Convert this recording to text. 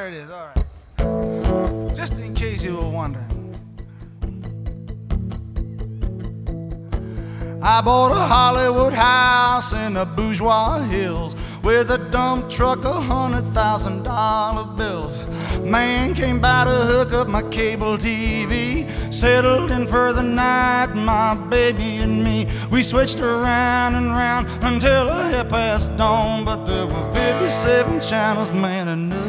there it is. All right. Just in case you were wondering. I bought a Hollywood house in the bourgeois hills with a dump truck, $100,000 bills. Man came by to hook up my cable TV, settled in for the night, my baby and me. We switched around and round until a half past dawn, but there were 57 channels, man, enough